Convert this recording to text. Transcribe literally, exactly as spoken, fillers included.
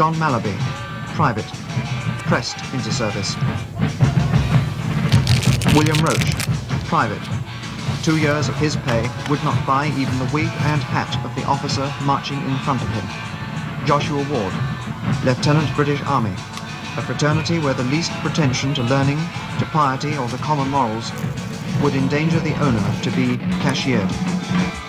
John Mallaby, private, pressed into service. William Roach, private. Two years of his pay would not buy even the wig and hat of the officer marching in front of him. Joshua Ward, Lieutenant British Army, a fraternity where the least pretension to learning, to piety or to common morals would endanger the owner to be cashiered.